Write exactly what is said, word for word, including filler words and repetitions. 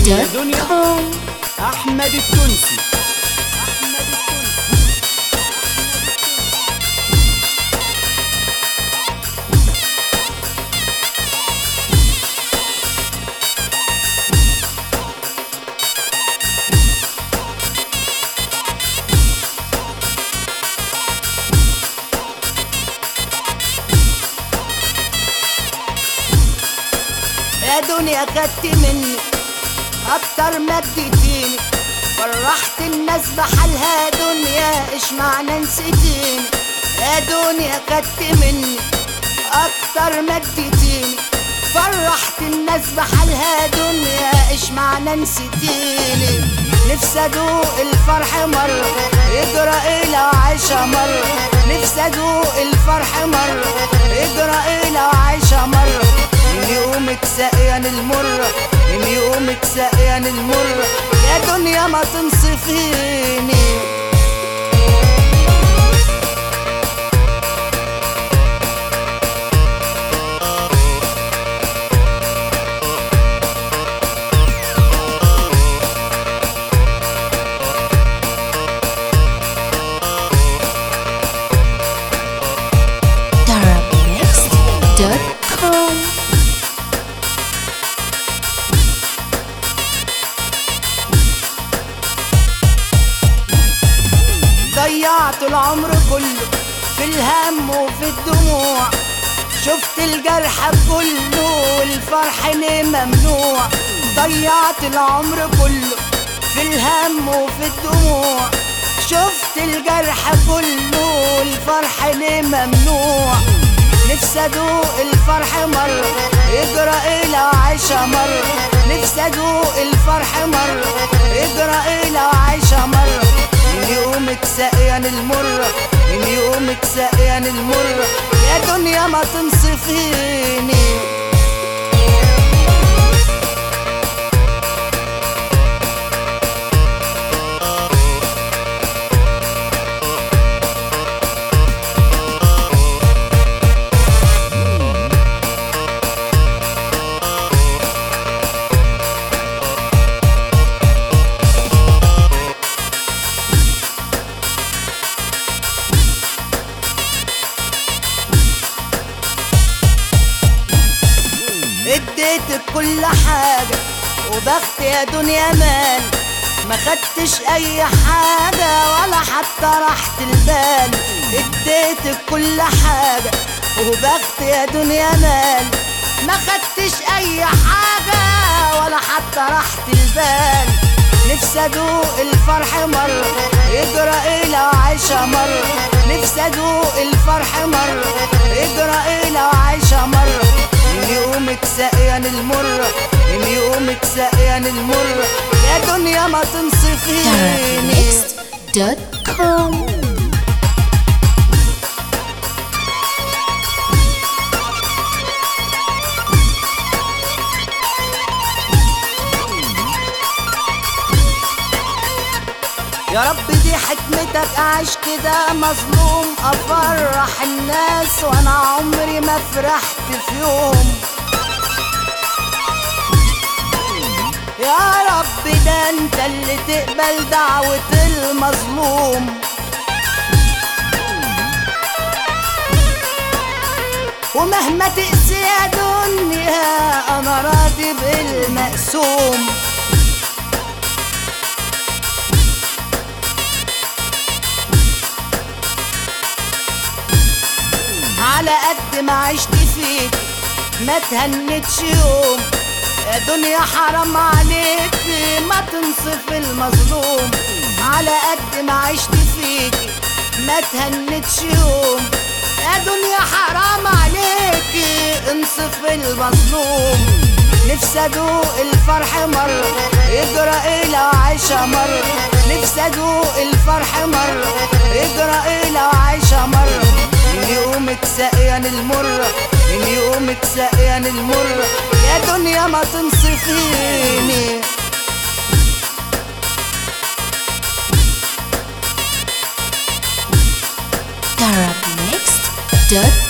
يا دنيا أحمد التونسي. يا دنيا خدت مني اكتر ما اديتيني، فرحت الناس بحالها دنيا ايش معنى نسيتيني. يا دنيا خدت مني اكتر ما اديتيني، فرحت الناس بحالها دنيا ايش معنى نسيتيني. نفسي ادوق الفرح مرة يجرى ايه لو عايشة مرة، نفسي ادوق الفرح مرة يجرى ايه لو عايشة مرة. من يومك سقيان المرة، من يومك سقيان المرة، يا دنيا ما تنصفيني. ضيعت العمر كله في الهم وفي الدموع، شفت الجرح كله والفرح ليه ممنوع. ضيعت العمر كله في الهم وفي الدموع، شفت الجرح كله والفرح ليه ممنوع. نفسي ادوق الفرح مرة يجرى ايه لو عايشة مرة، نفسي ادوق الفرح مرة يجرى ايه لو عايشة مرة. من يومك سقيان المرة، من يومك سقيان المرة، يا دنيا ما تنصفيني. اديتك كل حاجة وبخت يا دنيا مال، ما خدتش اي حاجة ولا حتى راحة البال. اديتك كل حاجة وبخت يا دنيا مال، ما خدتش اي حاجة ولا حتى راحة البال. نفسي ادوق الفرح مرة يجرى ايه لو عايشة مرة، نفسي ادوق الفرح مرة يجرى ايه لو عايشة مرة. من يومك سقيان المرة، من يومك سقيان المرة، يا دنيا ما تنصفيني. دوت كوم. يا رب دي حكمتك اعيش كده مظلوم، افرح الناس وانا عمري ما فرحت في يوم. يا رب ده انت اللي تقبل دعوة المظلوم، ومهما تقسي يا دنيا انا راضي بالمقسوم. على قد ما عشت فيك ما تهنتش يوم، يا دنيا حرام عليك ما تنصف المظلوم. على قد ما عشت فيك ما تهنتش يوم، يا دنيا حرام عليك انصف المظلوم. نفسي ادوق الفرح مرة يجرى ايه لو عايشة مرة، نفسي ادوق الفرح مرة يجرى ايه لو عايشة مرة. من يومك سقيان المرة، من يومك سقيان المرة، يا دنيا ما تنصفيني. Arab Mixed.